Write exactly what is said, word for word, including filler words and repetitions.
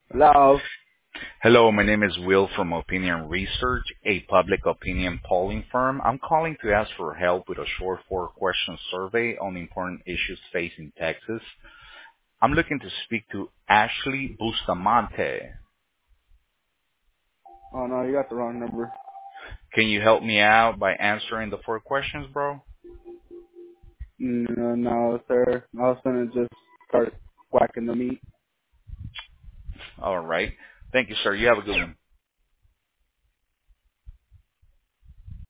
Hello. Hello, my name is Will from Opinion Research, a public opinion polling firm. I'm calling to ask for help with a short four-question survey on important issues facing Texas. I'm looking to speak to Ashley Bustamante. Oh no, you got the wrong number. Can you help me out by answering the four questions, bro? No, no, sir. I was gonna just start whacking the meat. All right. Thank you, sir. You have a good one.